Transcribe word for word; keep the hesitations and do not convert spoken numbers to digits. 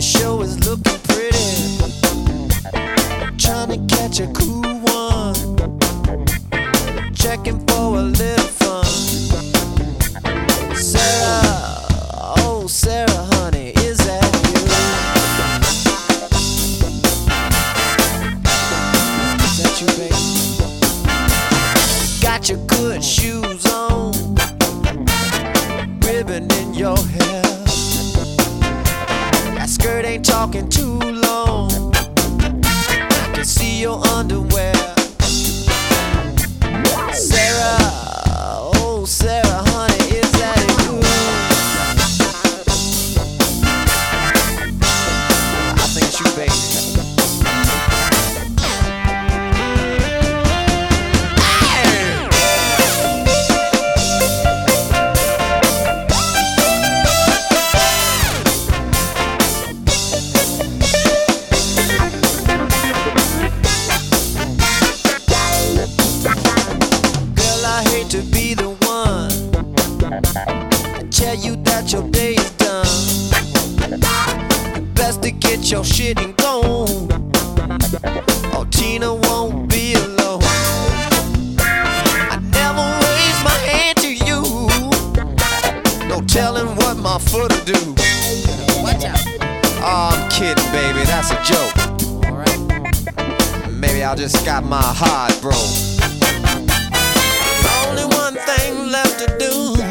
your show is looking pretty. Trying to catch a cool one, checking for a little fun. Sarah, oh Sarah, honey, is that you? Is that you, baby? Got your good shoes on, ribbon in your hair. That skirt ain't talking too long, I can see your underwear. Sarah, oh Sarah, honey, is that you? I think it's you, baby. To be the one to tell you that your day is done. Best to get your shit and go, or Tina won't be alone. I never raised my hand to you, no telling what my foot'll do. Watch out. Oh, I'm kidding, baby, that's a joke. Alright. Maybe I just got my heart broke. Only one thing left to do.